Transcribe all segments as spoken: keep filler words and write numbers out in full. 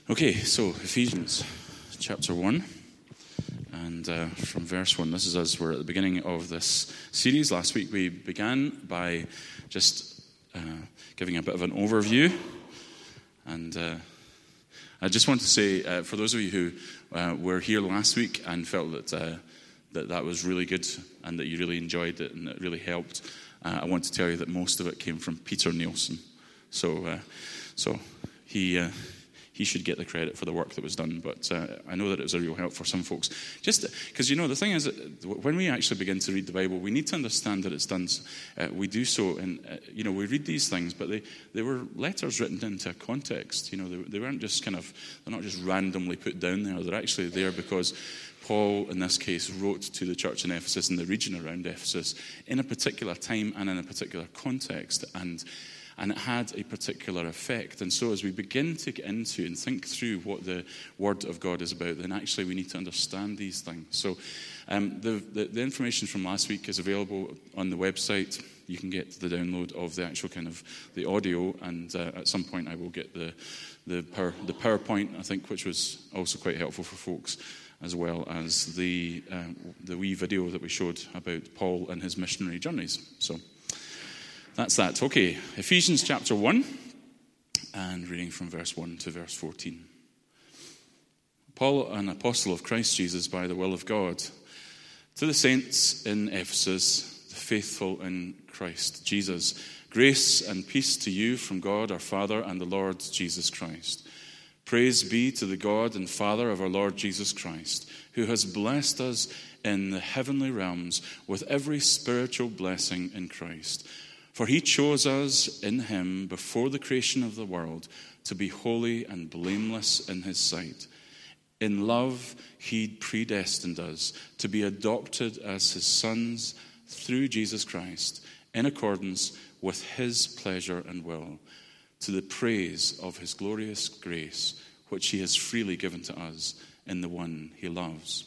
Okay, so Ephesians chapter one, and uh, from verse one. This is as we're at the beginning of this series. Last week we began by just uh, giving a bit of an overview, and uh, I just want to say, uh, for those of you who uh, were here last week and felt that, uh, that that was really good and that you really enjoyed it and it really helped, uh, I want to tell you that most of it came from Peter Nielsen. So, uh, so he... Uh, He should get the credit for the work that was done, but uh, I know that it was a real help for some folks. Just because, you know, the thing is, that when we actually begin to read the Bible, we need to understand that it's done. Uh, we do so, and uh, you know, we read these things, but they, they were letters written into a context. You know, they, they weren't just kind of, they're not just randomly put down there. They're actually there because Paul, in this case, wrote to the church in Ephesus and the region around Ephesus in a particular time and in a particular context, and And it had a particular effect. And so as we begin to get into and think through what the Word of God is about, then actually we need to understand these things. So um, the, the, the information from last week is available on the website. You can get the download of the actual kind of the audio. And uh, at some point I will get the the, power, the PowerPoint, I think, which was also quite helpful for folks, as well as the, uh, the wee video that we showed about Paul and his missionary journeys. So that's that. Okay, Ephesians chapter one, and reading from verse one to verse fourteen. Paul, an apostle of Christ Jesus by the will of God, to the saints in Ephesus, the faithful in Christ Jesus, grace and peace to you from God our Father and the Lord Jesus Christ. Praise be to the God and Father of our Lord Jesus Christ, who has blessed us in the heavenly realms with every spiritual blessing in Christ. For he chose us in him before the creation of the world to be holy and blameless in his sight. In love, he predestined us to be adopted as his sons through Jesus Christ, in accordance with his pleasure and will, to the praise of his glorious grace, which he has freely given to us in the one he loves.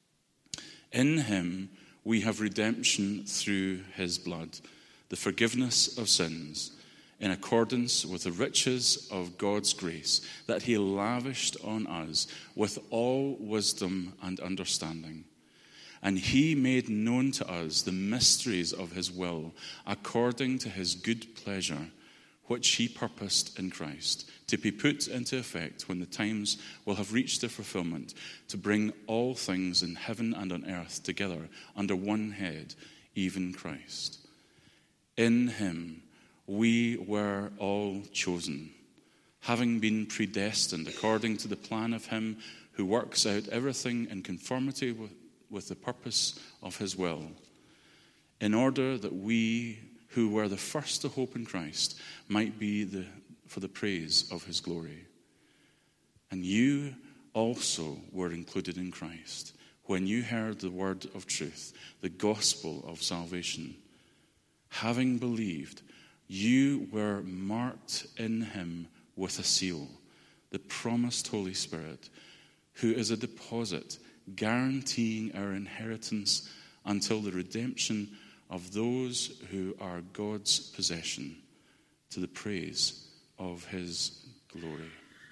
In him we have redemption through his blood, the forgiveness of sins, in accordance with the riches of God's grace that he lavished on us with all wisdom and understanding. And he made known to us the mysteries of his will, according to his good pleasure, which he purposed in Christ, to be put into effect when the times will have reached their fulfillment, to bring all things in heaven and on earth together under one head, even Christ. In him we were all chosen, having been predestined according to the plan of him who works out everything in conformity with, with the purpose of his will, in order that we who were the first to hope in Christ might be the, for the praise of his glory. And you also were included in Christ when you heard the word of truth, the gospel of salvation. Having believed, you were marked in him with a seal, the promised Holy Spirit, who is a deposit guaranteeing our inheritance until the redemption of those who are God's possession, to the praise of his glory.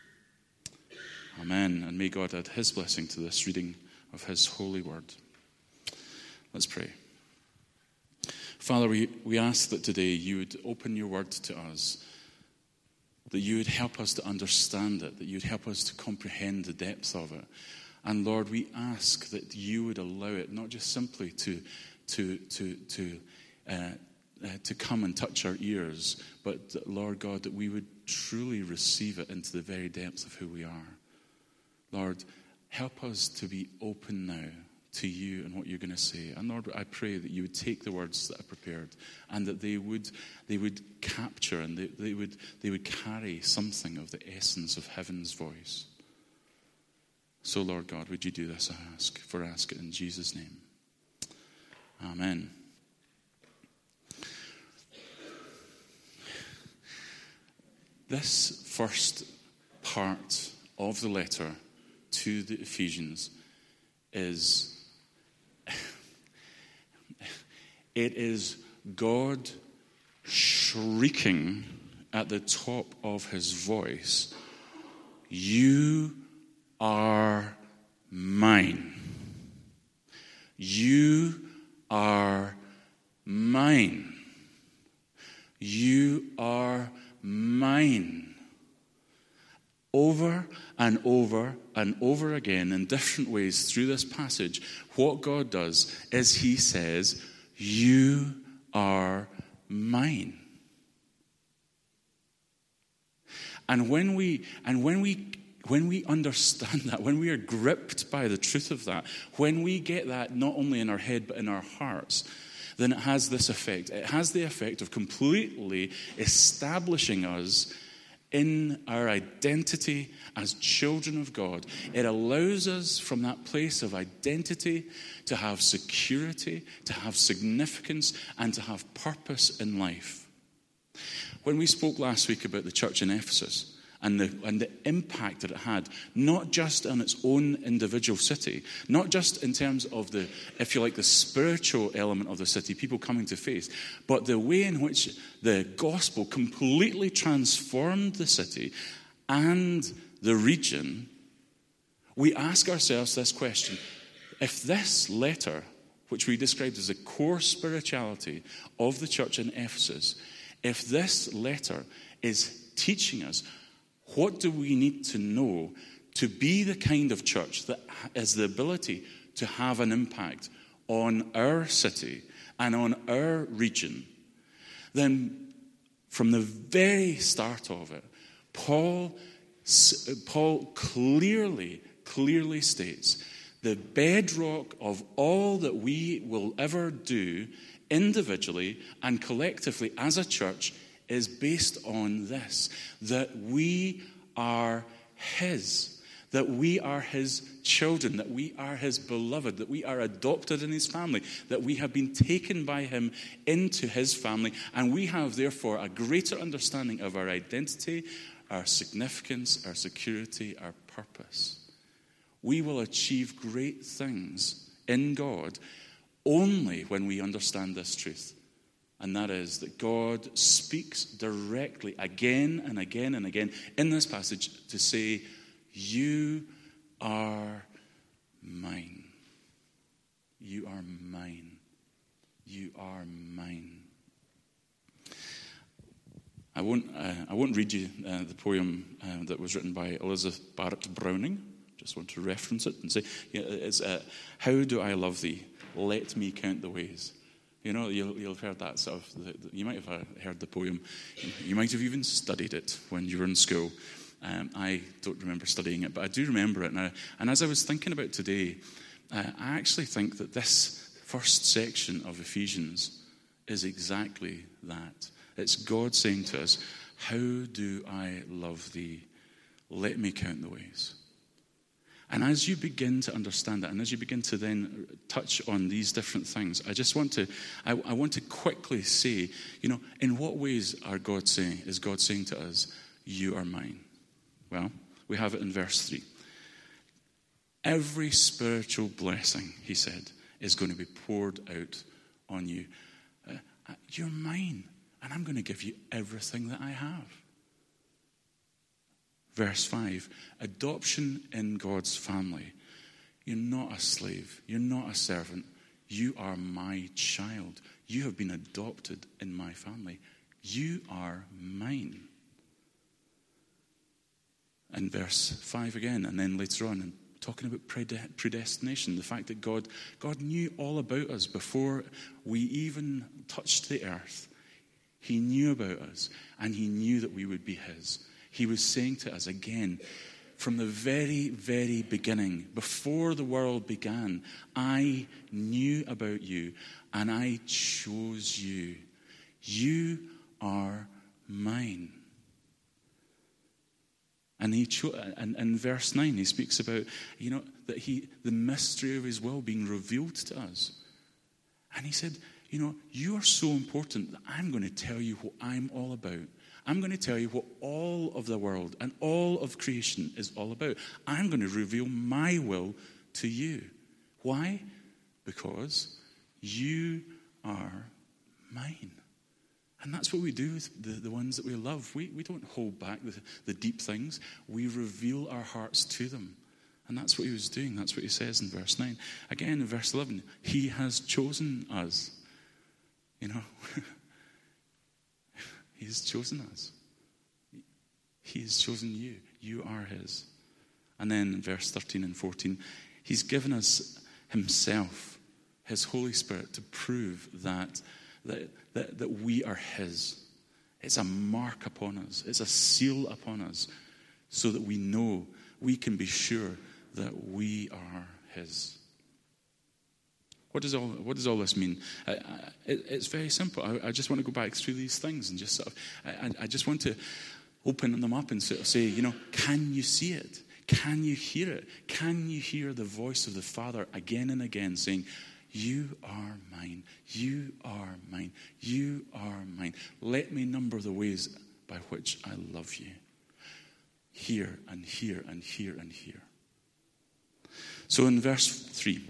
Amen. And may God add his blessing to this reading of his holy word. Let's pray. Father, we, we ask that today you would open your word to us, that you would help us to understand it, that you would help us to comprehend the depth of it. And Lord, we ask that you would allow it not just simply to to to to uh, uh, to come and touch our ears, but that, Lord God, that we would truly receive it into the very depth of who we are. Lord, help us to be open now to you and what you're going to say. And Lord, I pray that you would take the words that are prepared and that they would they would capture and they, they would they would carry something of the essence of heaven's voice. So Lord God, would you do this, I ask, for I ask it in Jesus' name. Amen. This first part of the letter to the Ephesians is it is God shrieking at the top of his voice, You are mine. You are mine. You are mine. Over and over and over again in different ways through this passage, what God does is he says, you are mine. And when we and when we when we understand that, when we are gripped by the truth of that, when we get that not only in our head but in our hearts, then it has this effect. It has the effect of completely establishing us in our identity as children of God. It allows us from that place of identity to have security, to have significance, and to have purpose in life. When we spoke last week about the church in Ephesus, and the, and the impact that it had, not just on its own individual city, not just in terms of the, if you like, the spiritual element of the city, people coming to faith, but the way in which the gospel completely transformed the city and the region. We ask ourselves this question: if this letter, which we described as the core spirituality of the church in Ephesus, if this letter is teaching us, what do we need to know to be the kind of church that has the ability to have an impact on our city and on our region? Then from the very start of it, Paul, Paul clearly, clearly states the bedrock of all that we will ever do individually and collectively as a church is based on this, that we are his, that we are his children, that we are his beloved, that we are adopted in his family, that we have been taken by him into his family, and we have therefore a greater understanding of our identity, our significance, our security, our purpose. We will achieve great things in God only when we understand this truth. And that is that God speaks directly again and again and again in this passage to say, you are mine. You are mine. You are mine. I won't, uh, I won't read you uh, the poem uh, that was written by Elizabeth Barrett Browning. Just want to reference it and say, you know, it's, uh, how do I love thee? Let me count the ways. You know, you'll, you'll have heard that sort of, you might have heard the poem. You might have even studied it when you were in school. Um, I don't remember studying it, but I do remember it now. And as I was thinking about today, uh, I actually think that this first section of Ephesians is exactly that. It's God saying to us, how do I love thee? Let me count the ways. And as you begin to understand that, and as you begin to then touch on these different things, I just want to, I, I want to quickly say, you know, in what ways are God saying, is God saying to us, you are mine? Well, we have it in verse three. Every spiritual blessing, he said, is going to be poured out on you. Uh, you're mine, and I'm going to give you everything that I have. Verse five, adoption in God's family. You're not a slave. You're not a servant. You are my child. You have been adopted in my family. You are mine. And verse five again, and then later on, and talking about predestination, the fact that God, God knew all about us before we even touched the earth. He knew about us, and he knew that we would be his. He was saying to us again, from the very, very beginning, before the world began, I knew about you and I chose you. You are mine. And he cho- and, and verse nine, he speaks about, you know, that he the mystery of his will being revealed to us. And he said, you know, you are so important that I'm going to tell you what I'm all about. I'm going to tell you what all of the world and all of creation is all about. I'm going to reveal my will to you. Why? Because you are mine. And that's what we do with the, the ones that we love. We, we don't hold back the, the deep things. We reveal our hearts to them. And that's what he was doing. That's what he says in verse nine. Again, in verse eleven, he has chosen us. You know, he has chosen us. He has chosen you. You are his. And then in verse thirteen and fourteen, he's given us himself, his Holy Spirit, to prove that, that, that, that we are his. It's a mark upon us. It's a seal upon us so that we know, we can be sure that we are his. What does all What does all this mean? I, I, it, it's very simple. I, I just want to go back through these things and just sort of, I, I just want to open them up and sort of say, you know, can you see it? Can you hear it? Can you hear the voice of the Father again and again saying, you are mine, you are mine, you are mine. Let me number the ways by which I love you. Here and here and here and here. So in verse three,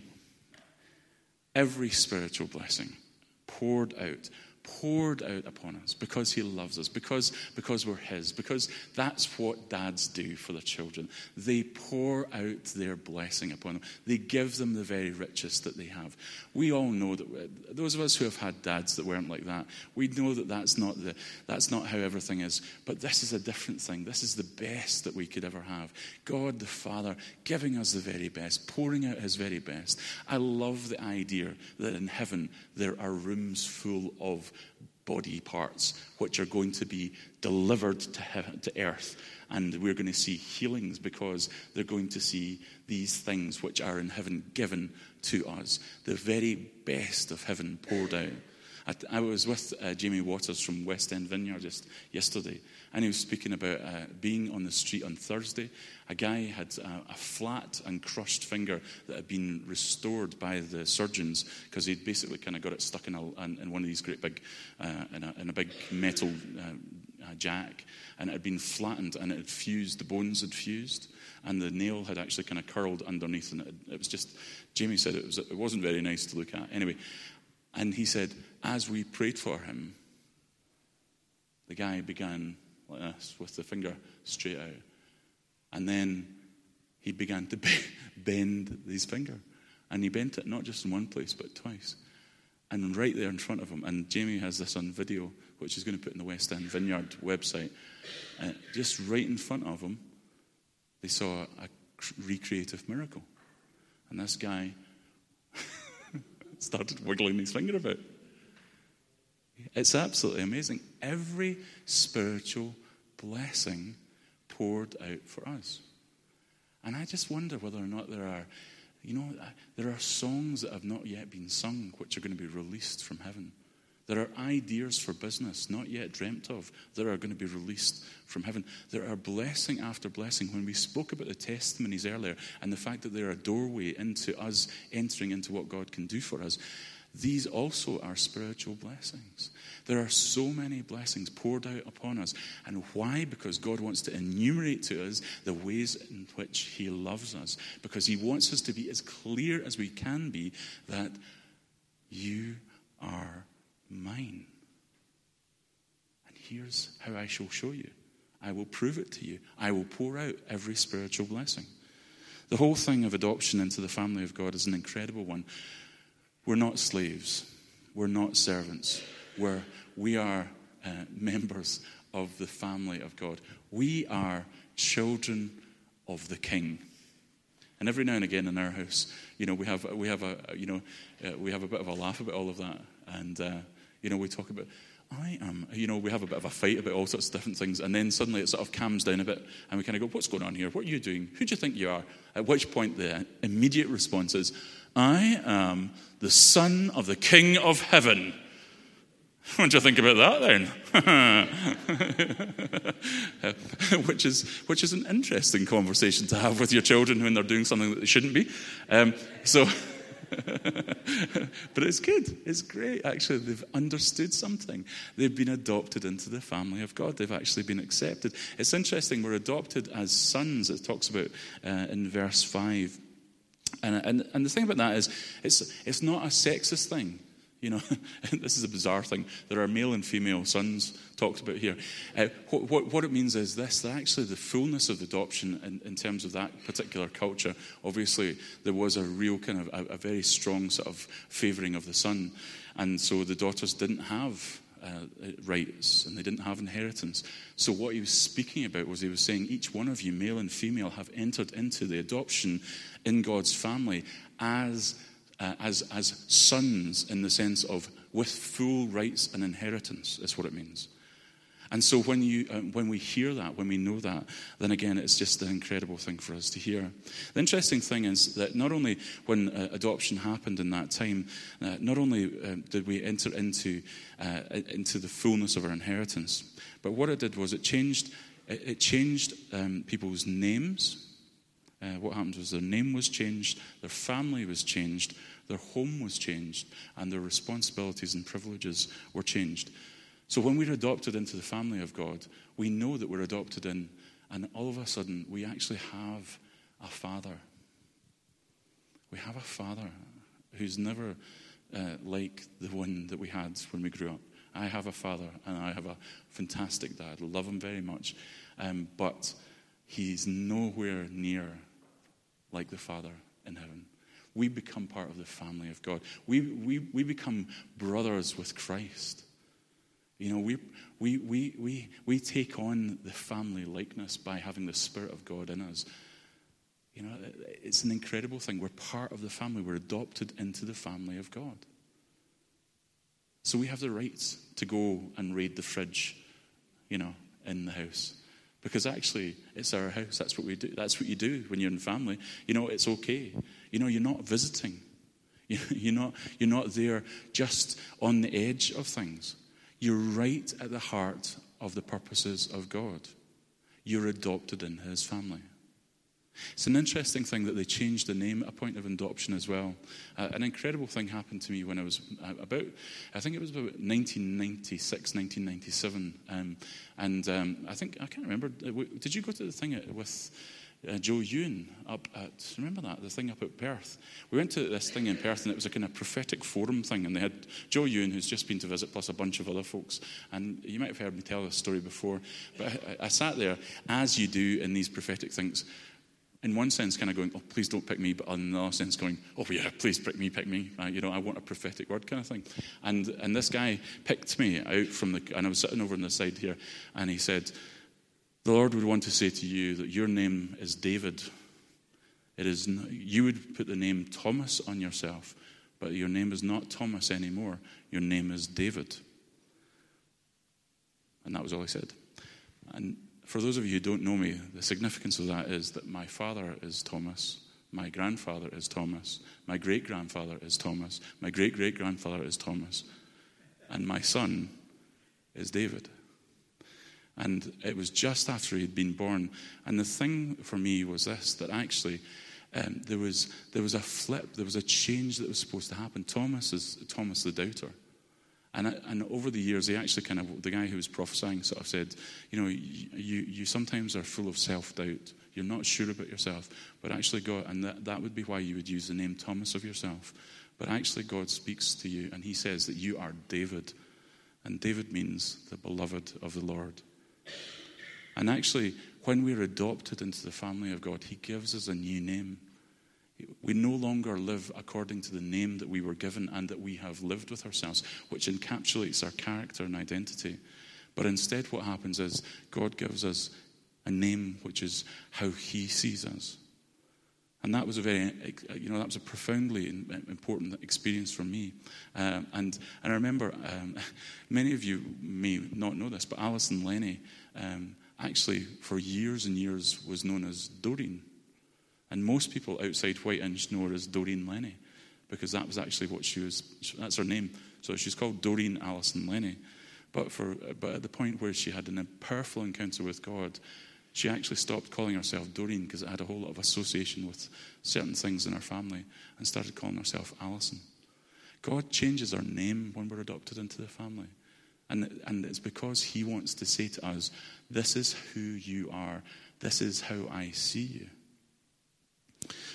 every spiritual blessing poured out, poured out upon us because he loves us, because, because we're his, because that's what dads do for their children. They pour out their blessing upon them. They give them the very richest that they have. We all know that, those of us who have had dads that weren't like that, we know that that's not, the, that's not how everything is. But this is a different thing. This is the best that we could ever have. God the Father giving us the very best, pouring out his very best. I love the idea that in heaven there are rooms full of body parts which are going to be delivered to heaven, to earth, and we're going to see healings because they're going to see these things which are in heaven given to us, the very best of heaven poured out. I, I was with uh, Jamie Waters from West End Vineyard just yesterday, and he was speaking about uh, being on the street on Thursday. A guy had a, a flat and crushed finger that had been restored by the surgeons because he'd basically kind of got it stuck in, a, in, in one of these great big, uh, in, a, in a big metal uh, uh, jack, and it had been flattened and it had fused, the bones had fused, and the nail had actually kind of curled underneath, and it, it was just, Jamie said it, was, it wasn't very nice to look at. Anyway, and he said, as we prayed for him, the guy began like this with the finger straight out. And then he began to bend his finger. And he bent it not just in one place, but twice. And right there in front of him, and Jamie has this on video, which he's going to put in the West End Vineyard website. Uh, just right in front of him, they saw a recreative miracle. And this guy started wiggling his finger about. It's absolutely amazing. Every spiritual blessing poured out for us. And I just wonder whether or not there are, you know, there are songs that have not yet been sung which are going to be released from heaven. There are ideas for business not yet dreamt of that are going to be released from heaven. There are blessing after blessing. When we spoke about the testimonies earlier and the fact that they're a doorway into us entering into what God can do for us, these also are spiritual blessings. There are so many blessings poured out upon us. And why? Because God wants to enumerate to us the ways in which he loves us. Because he wants us to be as clear as we can be that you are mine. And here's how I shall show you. I will prove it to you. I will pour out every spiritual blessing. The whole thing of adoption into the family of God is an incredible one. We're not slaves. We're not servants. We're, we are uh, members of the family of God. We are children of the King. And every now and again in our house, you know, we have we have a you know uh, we have a bit of a laugh about all of that, and uh, you know we talk about I am you know we have a bit of a fight about all sorts of different things, and then suddenly it sort of calms down a bit, and we kind of go, what's going on here? What are you doing? Who do you think you are? At which point the immediate response is, I am the son of the King of Heaven. What do you think about that then? which is which is an interesting conversation to have with your children when they're doing something that they shouldn't be. Um, so, but it's good. It's great. Actually, they've understood something. They've been adopted into the family of God. They've actually been accepted. It's interesting. We're adopted as sons. It talks about uh, in verse five. And, and and the thing about that is, it's it's not a sexist thing. You know, this is a bizarre thing. There are male and female sons talked about here. Uh, what, what, what it means is this, that actually the fullness of adoption in, in terms of that particular culture, obviously there was a real kind of, a, a very strong sort of favouring of the son. And so the daughters didn't have uh, rights and they didn't have inheritance. So what he was speaking about was he was saying each one of you, male and female, have entered into the adoption in God's family as Uh, as as sons, in the sense of with full rights and inheritance, is what it means. And so when you uh, when we hear that, when we know that, then again it's just an incredible thing for us to hear. The interesting thing is that not only when uh, adoption happened in that time, uh, not only uh, did we enter into uh, into the fullness of our inheritance, but what it did was it changed it, it changed um, people's names. Uh, what happened was their name was changed, their family was changed, their home was changed, and their responsibilities and privileges were changed. So when we're adopted into the family of God, we know that we're adopted in, and all of a sudden we actually have a father. We have a father who's never uh, like the one that we had when we grew up. I have a father, and I have a fantastic dad. I love him very much. Um, but he's nowhere near like the Father in heaven. We become part of the family of God. We we we become brothers with Christ. You know, we we we we we take on the family likeness by having the Spirit of God in us. You know, it's an incredible thing. We're part of the family. We're adopted into the family of God. So we have the right to go and raid the fridge, you know, in the house. Because actually, it's our house. That's what we do. That's what you do when you're in family. You know, it's okay. You know, you're not visiting. You're not, you're not there just on the edge of things. You're right at the heart of the purposes of God. You're adopted in his family. It's an interesting thing that they changed the name at a point of adoption as well. Uh, an incredible thing happened to me when I was about, I think it was about nineteen ninety-six, nineteen ninety-seven. Um, and um, I think, I can't remember, did you go to the thing with uh, Joe Ewan up at, remember that, the thing up at Perth? We went to this thing in Perth, and it was a kind of prophetic forum thing, and they had Joe Ewan, who's just been to visit, plus a bunch of other folks. And you might have heard me tell this story before, but I, I sat there, as you do in these prophetic things, in one sense kind of going, oh, please don't pick me, but in another sense going, oh yeah, please pick me, pick me. Uh, you know, I want a prophetic word kind of thing. And and this guy picked me out from the, and I was sitting over on the side here, and he said, the Lord would want to say to you that your name is David. It is not, you would put the name Thomas on yourself, but your name is not Thomas anymore. Your name is David. And that was all he said. And for those of you who don't know me, the significance of that is that my father is Thomas, my grandfather is Thomas, my great-grandfather is Thomas, my great-great-grandfather is Thomas, and my son is David. And it was just after he'd been born. And the thing for me was this, that actually um, there was there was a flip, there was a change that was supposed to happen. Thomas is Thomas the doubter. And and over the years, he actually kind of, the guy who was prophesying sort of said, you know, you, you sometimes are full of self-doubt. You're not sure about yourself. But actually God, and that, that would be why you would use the name Thomas of yourself. But actually God speaks to you, and he says that you are David. And David means the beloved of the Lord. And actually, when we're adopted into the family of God, he gives us a new name. We no longer live according to the name that we were given and that we have lived with ourselves, which encapsulates our character and identity. But instead what happens is God gives us a name which is how he sees us. And that was a very, you know, that was a profoundly important experience for me. Um, and, and I remember, um, many of you may not know this, but Alison Lenny um, actually for years and years was known as Doreen. And most people outside Whiteinch know her as Doreen Lenny, because that was actually what she was, that's her name. So she's called Doreen Alison Lenny. But for but at the point where she had a powerful encounter with God, she actually stopped calling herself Doreen because it had a whole lot of association with certain things in her family, and started calling herself Alison. God changes our name when we're adopted into the family. And, and it's because he wants to say to us, this is who you are. This is how I see you.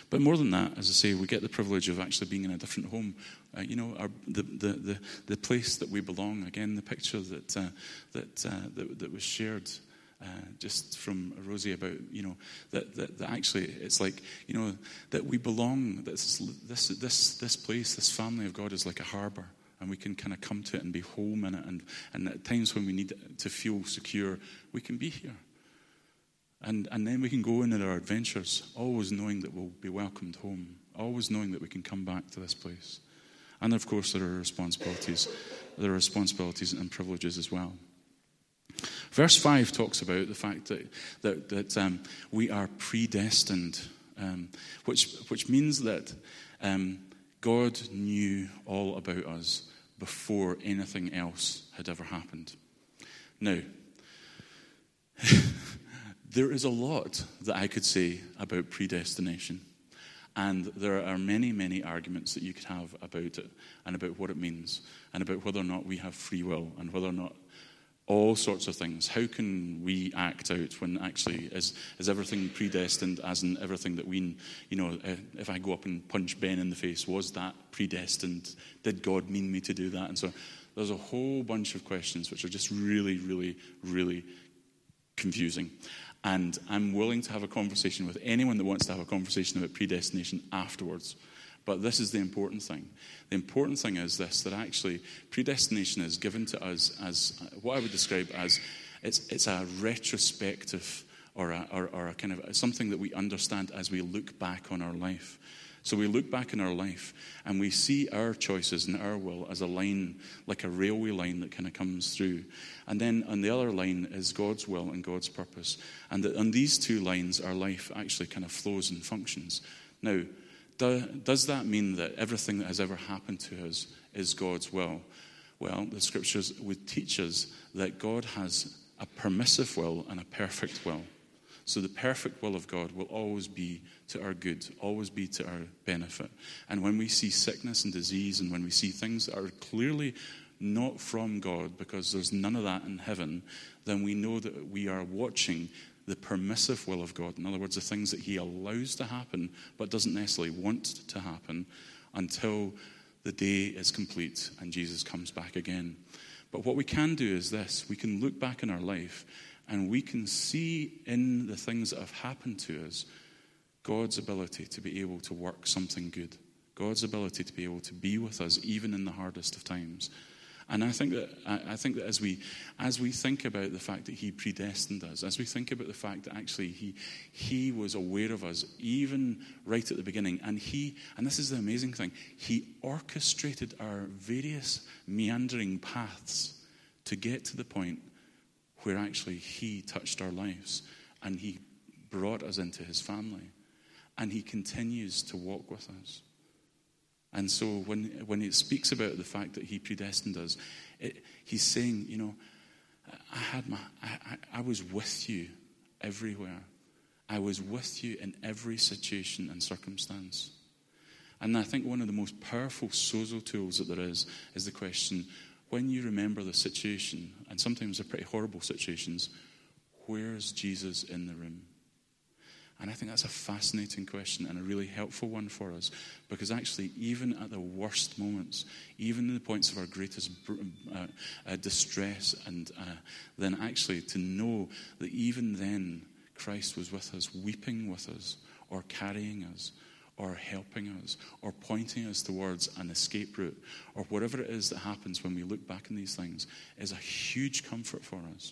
But more than that, as I say, we get the privilege of actually being in a different home. Uh, you know, our, the, the the the place that we belong. Again, the picture that uh, that, uh, that that was shared uh, just from Rosie about, you know, that, that that actually it's like, you know, that we belong. This this this this place, this family of God is like a harbour, and we can kind of come to it and be home in it. And and at times when we need to feel secure, we can be here. And and then we can go into our adventures, always knowing that we'll be welcomed home, always knowing that we can come back to this place. And of course, there are responsibilities. There are responsibilities and privileges as well. Verse five talks about the fact that that, that um, we are predestined, um, which which means that um, God knew all about us before anything else had ever happened. Now, there is a lot that I could say about predestination. And there are many, many arguments that you could have about it and about what it means and about whether or not we have free will and whether or not all sorts of things. How can we act out when actually is, is everything predestined, as in everything that we, you know, if I go up and punch Ben in the face, was that predestined? Did God mean me to do that? And so there's a whole bunch of questions which are just really, really, really confusing. And I'm willing to have a conversation with anyone that wants to have a conversation about predestination afterwards. But this is the important thing. The important thing is this, that actually predestination is given to us as what I would describe as, it's it's a retrospective or a, or, or a kind of something that we understand as we look back on our life. So we look back in our life and we see our choices and our will as a line, like a railway line that kind of comes through. And then on the other line is God's will and God's purpose. And that on these two lines, our life actually kind of flows and functions. Now, do, does that mean that everything that has ever happened to us is God's will? Well, the scriptures would teach us that God has a permissive will and a perfect will. So the perfect will of God will always be to our good, always be to our benefit. And when we see sickness and disease and when we see things that are clearly not from God, because there's none of that in heaven, then we know that we are watching the permissive will of God. In other words, the things that he allows to happen but doesn't necessarily want to happen until the day is complete and Jesus comes back again. But what we can do is this. We can look back in our life and we can see in the things that have happened to us God's ability to be able to work something good. God's ability to be able to be with us even in the hardest of times. And I think that I think that as we as we think about the fact that he predestined us, as we think about the fact that actually he he was aware of us even right at the beginning, and he and this is the amazing thing, he orchestrated our various meandering paths to get to the point where actually he touched our lives and he brought us into his family, and he continues to walk with us. And so when when it speaks about the fact that he predestined us, it, he's saying, you know, I had my, I, I was with you everywhere. I was with you in every situation and circumstance. And I think one of the most powerful sozo tools that there is is the question, when you remember the situation, and sometimes they're pretty horrible situations, where's Jesus in the room? And I think that's a fascinating question and a really helpful one for us, because actually even at the worst moments, even in the points of our greatest uh, uh, distress, and uh, then actually to know that even then Christ was with us, weeping with us, or carrying us, or helping us, or pointing us towards an escape route, or whatever it is that happens when we look back on these things, is a huge comfort for us.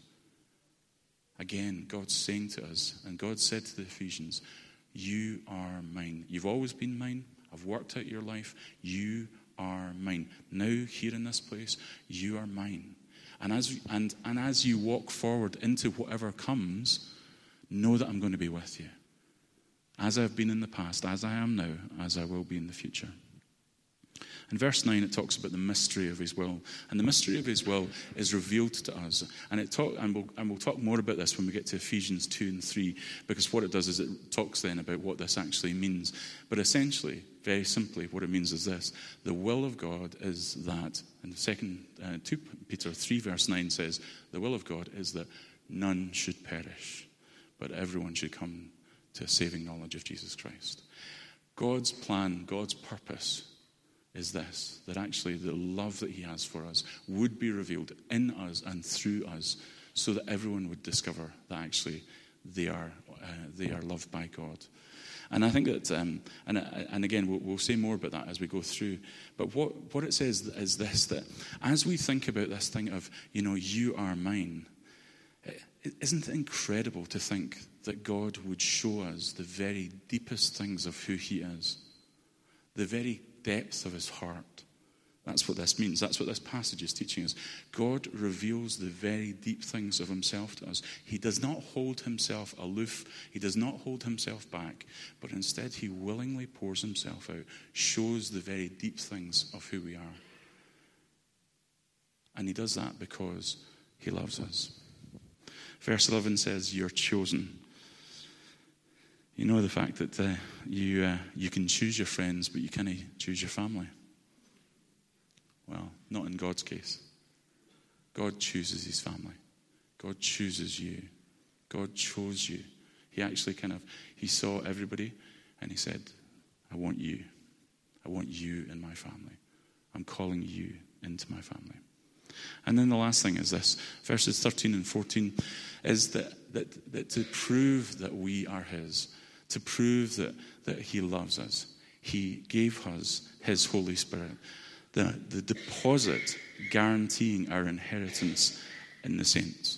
Again, God's saying to us, and God said to the Ephesians, you are mine. You've always been mine. I've worked out your life. You are mine. Now, here in this place, you are mine. And as and, and as you walk forward into whatever comes, know that I'm going to be with you. As I've been in the past, as I am now, as I will be in the future. In verse nine, it talks about the mystery of his will. And the mystery of his will is revealed to us. And it talk, and, we'll, and we'll talk more about this when we get to Ephesians two and three, because what it does is it talks then about what this actually means. But essentially, very simply, what it means is this. The will of God is that, and second, uh, two Peter three verse nine says, the will of God is that none should perish, but everyone should come to a saving knowledge of Jesus Christ. God's plan, God's purpose is this, that actually the love that he has for us would be revealed in us and through us so that everyone would discover that actually they are uh, they are loved by God. And I think that, um, and and again, we'll, we'll say more about that as we go through. But what, what it says is this, that as we think about this thing of, you know, you are mine, isn't it incredible to think that God would show us the very deepest things of who he is, the very depth of his heart? That's what this means. That's what this passage is teaching us. God reveals the very deep things of himself to us. He does not hold himself aloof. He does not hold himself back. But instead, he willingly pours himself out, shows the very deep things of who we are. And he does that because he loves us. Verse eleven says, you're chosen. You know the fact that uh, you, uh, you can choose your friends, but you can't choose your family. Well, not in God's case. God chooses his family. God chooses you. God chose you. He actually kind of, he saw everybody and he said, I want you. I want you in my family. I'm calling you into my family. And then the last thing is this, verses thirteen and fourteen, is that, that, that to prove that we are his, to prove that, that he loves us, he gave us his Holy Spirit. The, the deposit guaranteeing our inheritance in the saints.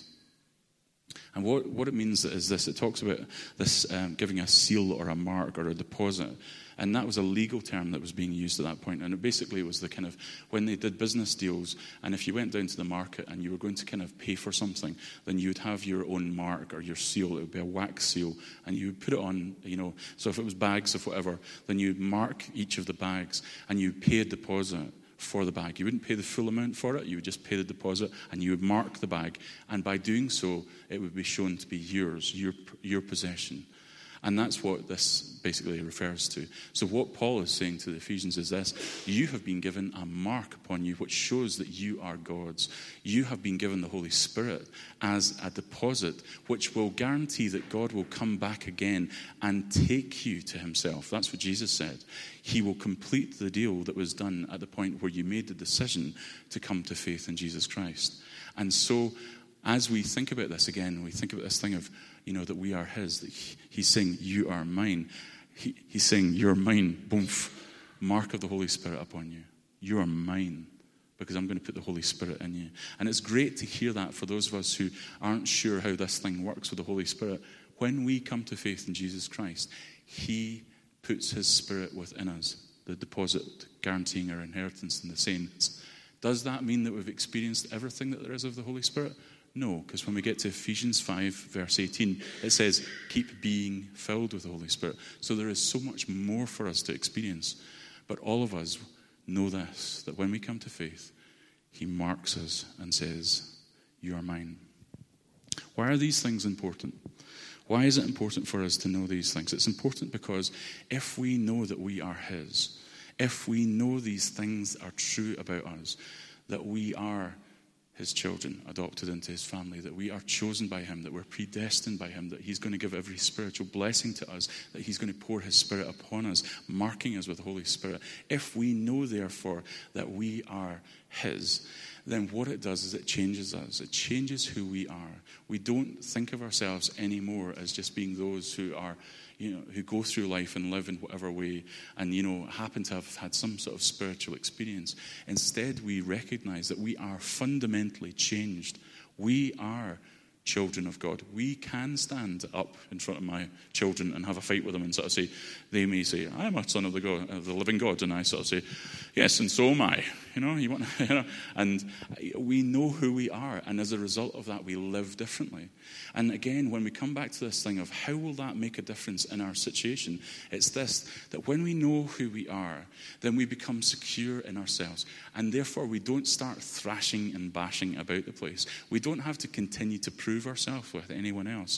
And what, what it means is this. It talks about this um, giving a seal or a mark or a deposit. And that was a legal term that was being used at that point. And it basically was the kind of, when they did business deals, and if you went down to the market and you were going to kind of pay for something, then you would have your own mark or your seal. It would be a wax seal. And you would put it on, you know, so if it was bags of whatever, then you would mark each of the bags and you would pay a deposit for the bag. You wouldn't pay the full amount for it. You would just pay the deposit and you would mark the bag. And by doing so, it would be shown to be yours, your, your possession. And that's what this basically refers to. So what Paul is saying to the Ephesians is this: you have been given a mark upon you which shows that you are God's. You have been given the Holy Spirit as a deposit which will guarantee that God will come back again and take you to himself. That's what Jesus said. He will complete the deal that was done at the point where you made the decision to come to faith in Jesus Christ. And so as we think about this again, we think about this thing of, you know, that we are his, that he, he's saying, you are mine. He, he's saying, you're mine, boom, mark of the Holy Spirit upon you. You are mine, because I'm going to put the Holy Spirit in you. And it's great to hear that for those of us who aren't sure how this thing works with the Holy Spirit. When we come to faith in Jesus Christ, he puts his Spirit within us, the deposit guaranteeing our inheritance in the saints. Does that mean that we've experienced everything that there is of the Holy Spirit? No, because when we get to Ephesians five, verse eighteen, it says, keep being filled with the Holy Spirit. So there is so much more for us to experience. But all of us know this, that when we come to faith, he marks us and says, you are mine. Why are these things important? Why is it important for us to know these things? It's important because if we know that we are his, if we know these things are true about us, that we are his children, adopted into his family, that we are chosen by him, that we're predestined by him, that he's going to give every spiritual blessing to us, that he's going to pour his Spirit upon us, marking us with the Holy Spirit. If we know, therefore, that we are his, then what it does is it changes us. It changes who we are. We don't think of ourselves anymore as just being those who are, you know, who go through life and live in whatever way and, you know, happen to have had some sort of spiritual experience. Instead, we recognize that we are fundamentally changed. We are children of God. We can stand up in front of my children and have a fight with them and sort of say, they may say, I'm a son of the God, of the living God, and I sort of say, yes, and so am I. You know, you want, you know, and we know who we are, and as a result of that, we live differently. And again, when we come back to this thing of how will that make a difference in our situation, it's this, that when we know who we are, then we become secure in ourselves, and therefore we don't start thrashing and bashing about the place. We don't have to continue to prove ourselves with anyone else.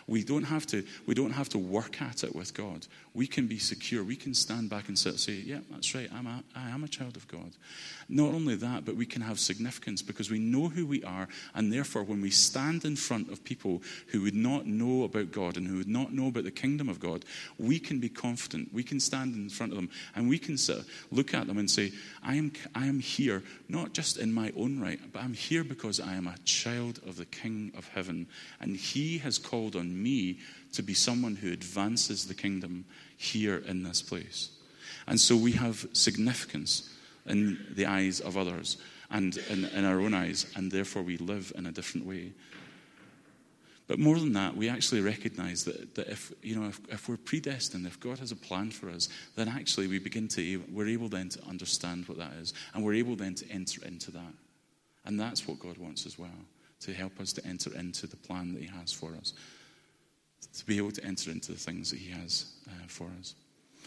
We don't have to, we don't have to work at it with God. We can be secure. We can stand back and say, yeah, that's right, I'm a, I am a child of God. Not only that, but we can have significance because we know who we are, and therefore when we stand in front of people who would not know about God and who would not know about the kingdom of God, we can be confident. We can stand in front of them and we can sit, look at them and say, I am, I am here not just in my own right, but I'm here because I am a child of the King of heaven, and he has called on me to be someone who advances the kingdom here in this place. And so we have significance in the eyes of others and in, in our own eyes, and therefore we live in a different way. But more than that, we actually recognize that, that if, you know, if, if we're predestined, if God has a plan for us, then actually we begin to, we're able then to understand what that is, and we're able then to enter into that. And that's what God wants as well, to help us to enter into the plan that he has for us, to be able to enter into the things that he has uh, for us.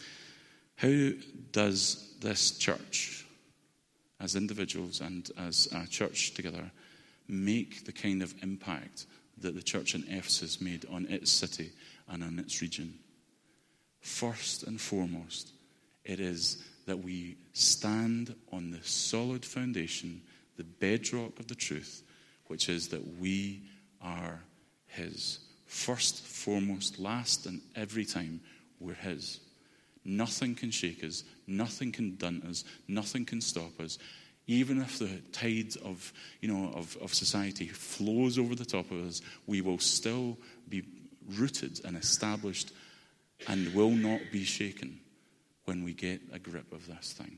How does this church, as individuals and as a church together, make the kind of impact that the church in Ephesus made on its city and on its region? First and foremost, it is that we stand on the solid foundation, the bedrock of the truth, which is that we are his. First, foremost, last, and every time, we're his. Nothing can shake us, nothing can dunt us, nothing can stop us. Even if the tide of, you know, of, of society flows over the top of us, we will still be rooted and established and will not be shaken when we get a grip of this thing.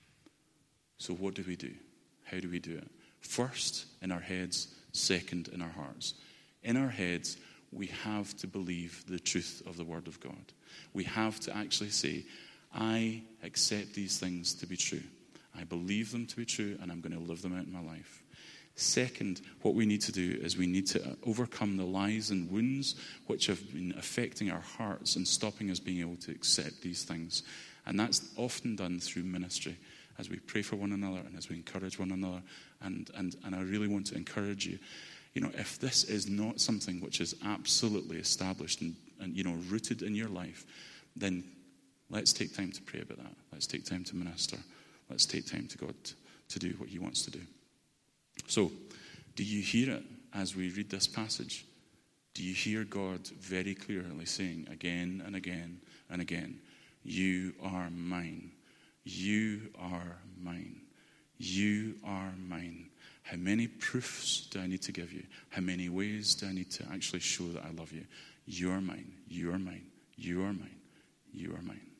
So what do we do? How do we do it? First, in our heads. Second, in our hearts. In our heads, we have to believe the truth of the Word of God. We have to actually say, I accept these things to be true. I believe them to be true, and I'm going to live them out in my life. Second, what we need to do is we need to overcome the lies and wounds which have been affecting our hearts and stopping us being able to accept these things. And that's often done through ministry, as we pray for one another and as we encourage one another. And, and, and I really want to encourage you, you know, if this is not something which is absolutely established and, and you know, rooted in your life, then let's take time to pray about that. Let's take time to minister. Let's take time to God to do what he wants to do. So, do you hear it as we read this passage? Do you hear God very clearly saying again and again and again, you are mine. You are mine. You are mine. How many proofs do I need to give you? How many ways do I need to actually show that I love you? You are mine. You are mine. You are mine. You are mine.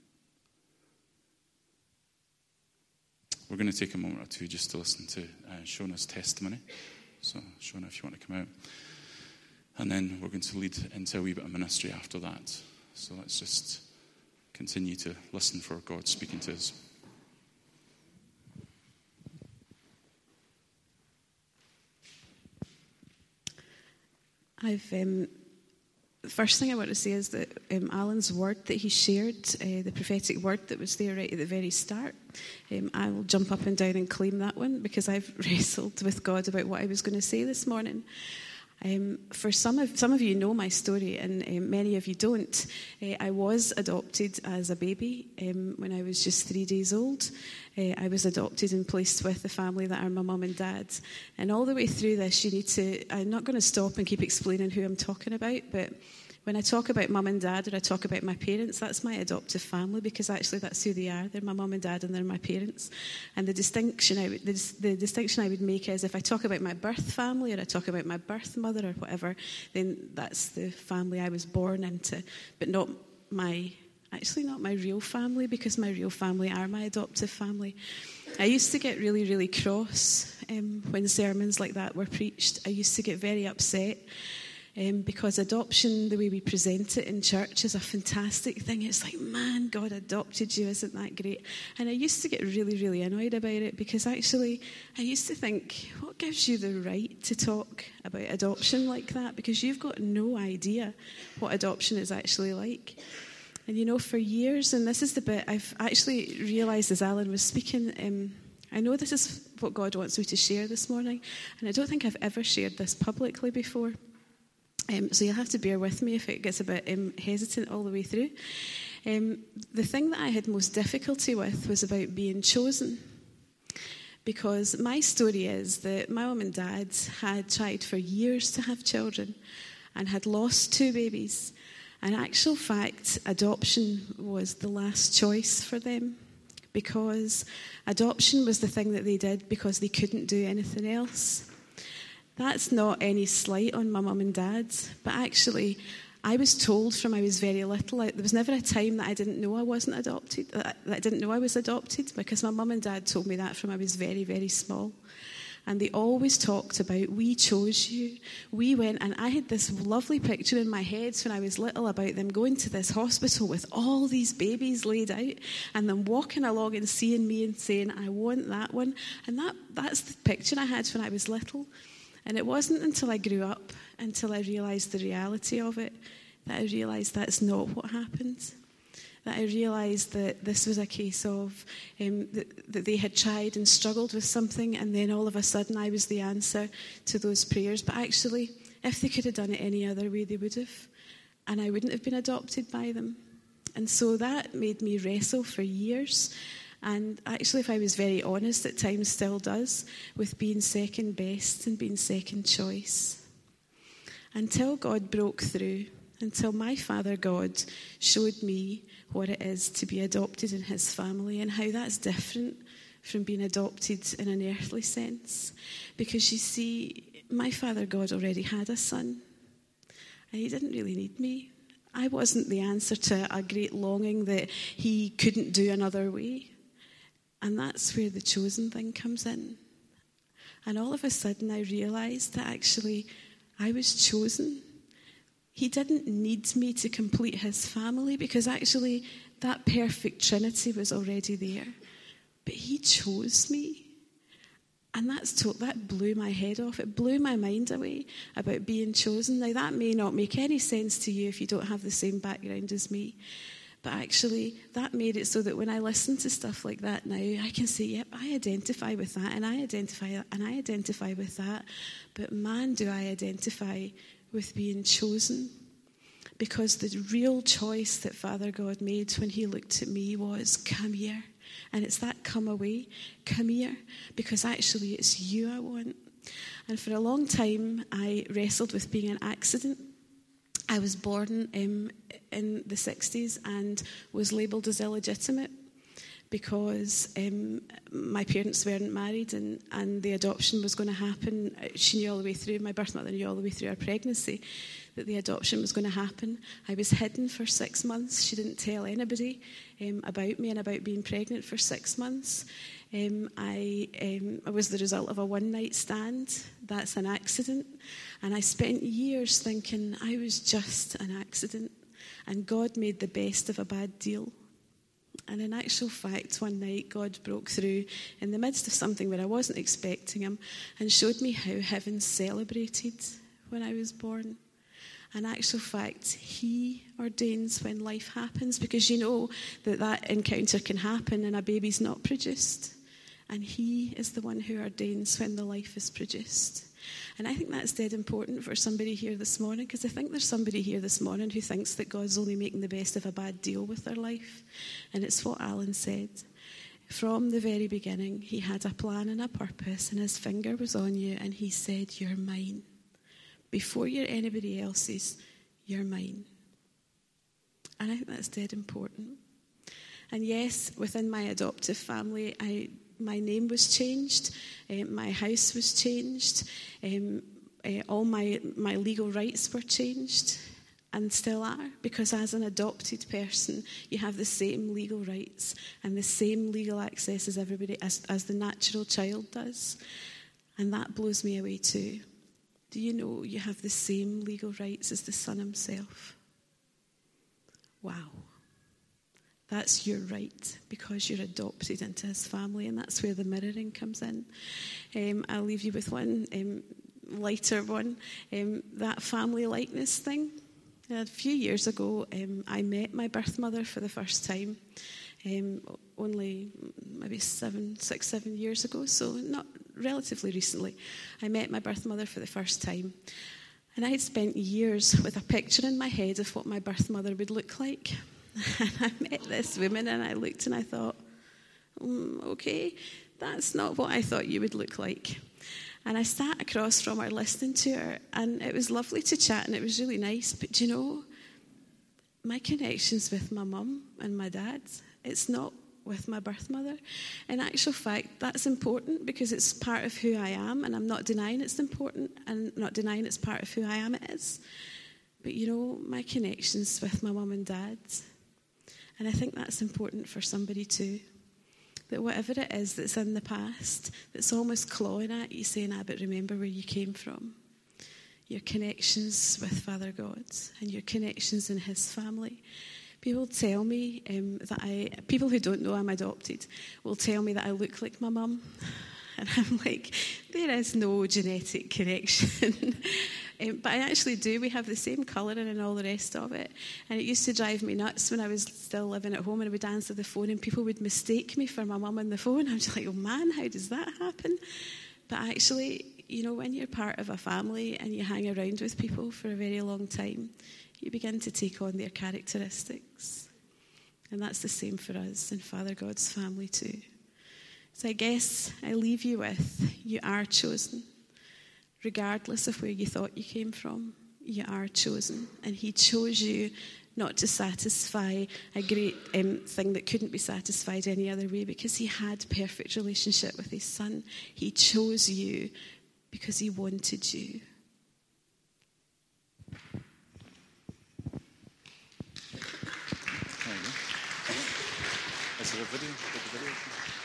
We're going to take a moment or two just to listen to uh, Shona's testimony. So, Shona, if you want to come out. And then we're going to lead into a wee bit of ministry after that. So let's just continue to listen for God speaking to us. I've um, the first thing I want to say is that um, Alan's word that he shared, uh, the prophetic word that was there right at the very start, um, I will jump up and down and claim that one because I've wrestled with God about what I was going to say this morning. Um, for some of some of you know my story, and um, many of you don't. Uh, I was adopted as a baby um, when I was just three days old. Uh, I was adopted and placed with the family that are my mum and dad. And all the way through this, you need to. I'm not going to stop and keep explaining who I'm talking about, but when I talk about mum and dad, or I talk about my parents, that's my adoptive family, because actually that's who they are. They're my mum and dad, and they're my parents. And the distinction I would, the, the distinction I would make is if I talk about my birth family, or I talk about my birth mother, or whatever, then that's the family I was born into, but not my, actually not my real family, because my real family are my adoptive family. I used to get really, really cross um, when sermons like that were preached. I used to get very upset. Um, because adoption, the way we present it in church, is a fantastic thing. It's like, man, God adopted you, isn't that great? And I used to get really, really annoyed about it, because actually I used to think, what gives you the right to talk about adoption like that? Because you've got no idea what adoption is actually like. And you know, for years, and this is the bit I've actually realised as Alan was speaking, um, I know this is what God wants me to share this morning, and I don't think I've ever shared this publicly before. Um, so you'll have to bear with me if it gets a bit um, hesitant all the way through. Um, the thing that I had most difficulty with was about being chosen. Because my story is that my mum and dad had tried for years to have children and had lost two babies. In actual fact, adoption was the last choice for them, because adoption was the thing that they did because they couldn't do anything else. That's not any slight on my mum and dad, but actually I was told from I was very little, there was never a time that I didn't know I wasn't adopted, that I didn't know I was adopted, because my mum and dad told me that from I was very, very small. And they always talked about, we chose you, we went, and I had this lovely picture in my head when I was little about them going to this hospital with all these babies laid out, and them walking along and seeing me and saying, I want that one. And that that's the picture I had when I was little. And it wasn't until I grew up, until I realised the reality of it, that I realised that's not what happened. That I realised that this was a case of um, that, that they had tried and struggled with something, and then all of a sudden I was the answer to those prayers. But actually, if they could have done it any other way, they would have. And I wouldn't have been adopted by them. And so that made me wrestle for years. And actually, if I was very honest, at times still does, with being second best and being second choice. Until God broke through, until my Father God showed me what it is to be adopted in his family and how that's different from being adopted in an earthly sense. Because you see, my Father God already had a son, and he didn't really need me. I wasn't the answer to a great longing that he couldn't do another way. And that's where the chosen thing comes in. And all of a sudden I realised that actually I was chosen. He didn't need me to complete his family, because actually that perfect trinity was already there. But he chose me. And that's to, that blew my head off. It blew my mind away about being chosen. Now that may not make any sense to you if you don't have the same background as me. But actually, that made it so that when I listen to stuff like that now, I can say, yep, I identify with that, and I identify and I identify with that. But man, do I identify with being chosen. Because the real choice that Father God made when he looked at me was, come here. And it's that come away, come here, because actually it's you I want. And for a long time, I wrestled with being an accident. I was born um, in the sixties and was labelled as illegitimate because um, my parents weren't married, and, and the adoption was going to happen. She knew all the way through, my birth mother knew all the way through our pregnancy that the adoption was going to happen. I was hidden for six months. She didn't tell anybody um, about me and about being pregnant for six months. Um, I, um, I was the result of a one-night stand. That's an accident. And I spent years thinking I was just an accident, and God made the best of a bad deal. And in actual fact, one night God broke through in the midst of something where I wasn't expecting him and showed me how heaven celebrated when I was born. In actual fact, he ordains when life happens, because you know that that encounter can happen and a baby's not produced. And he is the one who ordains when the life is produced. And I think that's dead important for somebody here this morning, because I think there's somebody here this morning who thinks that God's only making the best of a bad deal with their life. And it's what Alan said. From the very beginning, he had a plan and a purpose, and his finger was on you, and he said, you're mine. Before you're anybody else's, you're mine. And I think that's dead important. And yes, within my adoptive family, I my name was changed, um, my house was changed, um, uh, all my, my legal rights were changed, and still are, because as an adopted person, you have the same legal rights and the same legal access as everybody, as, as the natural child does. And that blows me away too. Do you know you have the same legal rights as the Son himself? Wow. That's your right, because you're adopted into his family, and that's where the mirroring comes in. Um, I'll leave you with one um, lighter one. Um, that family likeness thing. A few years ago, um, I met my birth mother for the first time. Um, only maybe seven, six, seven years ago, so not relatively recently. I met my birth mother for the first time. And I had spent years with a picture in my head of what my birth mother would look like. And I met this woman and I looked and I thought, mm, okay, that's not what I thought you would look like. And I sat across from her listening to her, and it was lovely to chat and it was really nice. But do you know, my connections with my mum and my dad, it's not with my birth mother. In actual fact, that's important because it's part of who I am, and I'm not denying it's important, and not denying it's part of who I am, it is. But you know, my connections with my mum and dad, and I think that's important for somebody too, that whatever it is that's in the past, that's almost clawing at you, saying, ah, but remember where you came from. Your connections with Father God and your connections in his family. People tell me um, that I, people who don't know I'm adopted will tell me that I look like my mum. And I'm like, there is no genetic connection. um, but I actually do. We have the same colouring and all the rest of it. And it used to drive me nuts when I was still living at home and I would answer the phone and people would mistake me for my mum on the phone. I'm just like, oh man, how does that happen? But actually, you know, when you're part of a family and you hang around with people for a very long time, you begin to take on their characteristics. And that's the same for us in Father God's family too. So I guess I leave you with, you are chosen. Regardless of where you thought you came from, you are chosen. And he chose you not to satisfy a great um, thing that couldn't be satisfied any other way, because he had perfect relationship with his son. He chose you because he wanted you. Is there a video? Is there a video?